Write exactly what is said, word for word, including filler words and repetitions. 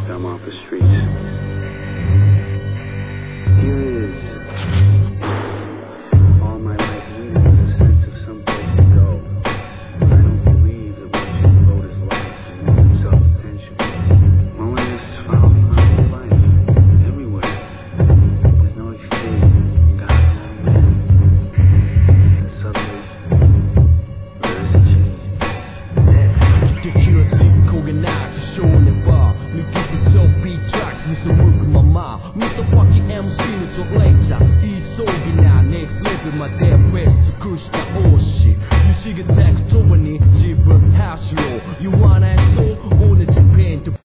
I'm off the streets. Here it is. All my life needed was a sense of some place to go. But I don't believe that one should devote his life to losing self-attention. Loneliness has followed me my whole life. Everywhere. There's no escape. God's own man. The subway. There is a change. Ridiculously organized, showing it bar. 느끼기 soapy tracks, 무슨 물고 마 Motherfucking 엠씨는 좀 later. 이 속이나 next level, my damn best. 그 시다 오시. 유식의 tech